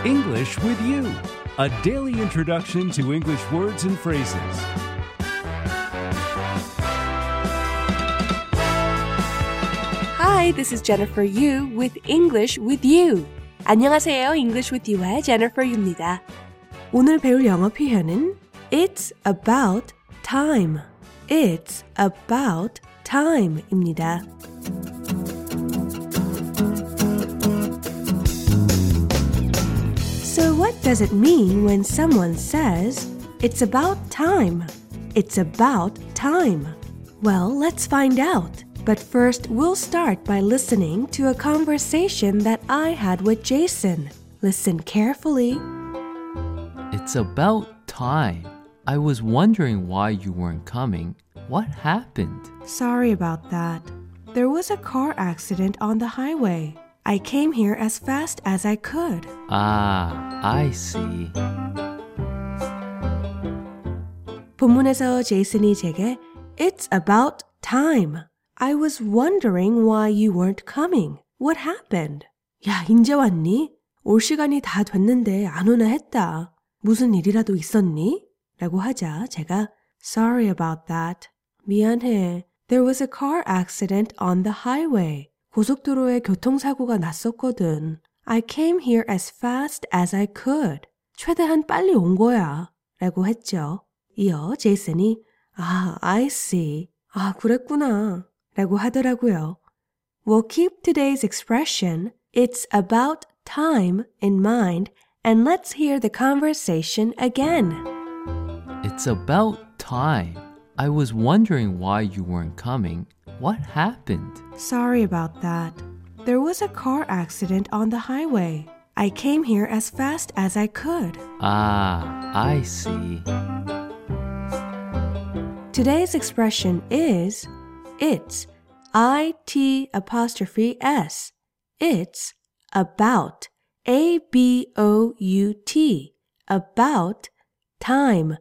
English with You, a daily introduction to English words and phrases. Hi, this is Jennifer Yu with English with You. 안녕하세요. English with You의 Jennifer Yu입니다. 오늘 배울 영어 표현은 It's about time. It's about time입니다. So what does it mean when someone says, It's about time? It's about time. Well, let's find out. But first, we'll start by listening to a conversation that I had with Jason. Listen carefully. It's about time. I was wondering why you weren't coming. What happened? Sorry about that. There was a car accident on the highway. I came here as fast as I could. Ah, I see. 본문에서 제이슨이 제게 It's about time. I was wondering why you weren't coming. What happened? 야, 인제 왔니? 올 시간이 다 됐는데 안 오나 했다. 무슨 일이라도 있었니? 라고 하자 제가 Sorry about that. 미안해. There was a car accident on the highway. 고속도로에 교통사고가 났었거든. I came here as fast as I could. 최대한 빨리 온 거야. 라고 했죠. 이어 제이슨이 I see. 그랬구나. 라고 하더라고요. We'll keep today's expression, it's about time, in mind, and let's hear the conversation again. It's about time. I was wondering why you weren't coming. What happened? Sorry about that. There was a car accident on the highway. I came here as fast as I could. Ah, I see. Today's expression is It's, I-T-S. It's about, A-B-O-U-T, about, time,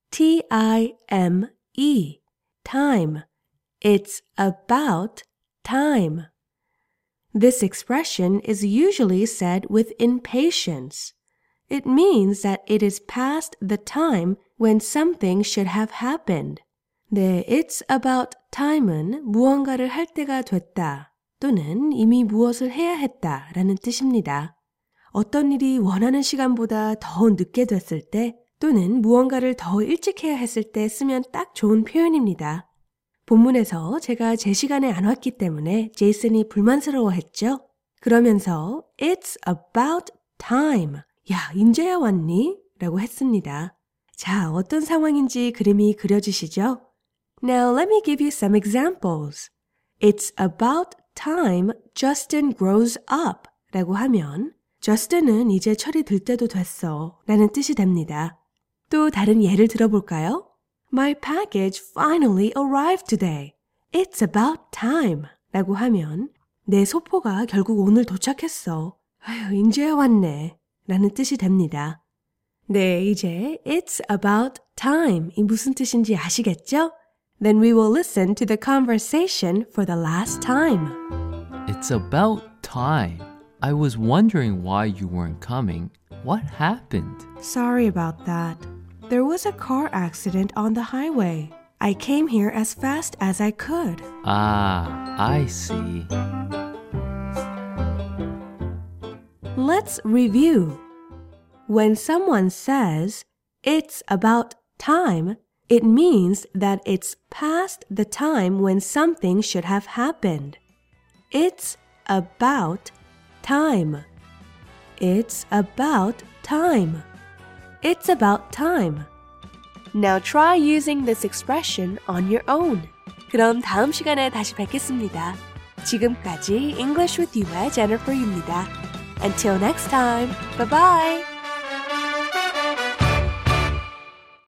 T-I-M-E, time. It's about time. This expression is usually said with impatience. It means that it is past the time when something should have happened. 네, it's about time은 무언가를 할 때가 됐다 또는 이미 무엇을 해야 했다 라는 뜻입니다. 어떤 일이 원하는 시간보다 더 늦게 됐을 때 또는 무언가를 더 일찍 해야 했을 때 쓰면 딱 좋은 표현입니다. 본문에서 제가 제 시간에 안 왔기 때문에 제이슨이 불만스러워했죠. 그러면서 It's about time. 야, 인제야 왔니? 라고 했습니다. 자, 어떤 상황인지 그림이 그려지시죠? Now let me give you some examples. It's about time Justin grows up 라고 하면 Justin은 이제 철이 들 때도 됐어 라는 뜻이 됩니다. 또 다른 예를 들어볼까요? My package finally arrived today. It's about time 라고 하면 내 소포가 결국 오늘 도착했어. 아휴, 인제야 왔네 라는 뜻이 됩니다. 네, 이제 It's about time 이 무슨 뜻인지 아시겠죠? Then we will listen to the conversation for the last time. It's about time. I was wondering why you weren't coming. What happened? Sorry about that. There was a car accident on the highway. I came here as fast as I could. Ah, I see. Let's review. When someone says, It's about time, it means that it's past the time when something should have happened. It's about time. It's about time. It's about time. Now try using this expression on your own. 그럼 다음 시간에 다시 뵙겠습니다. 지금까지 English with You의 Jennifer Yu입니다. Until next time, bye-bye!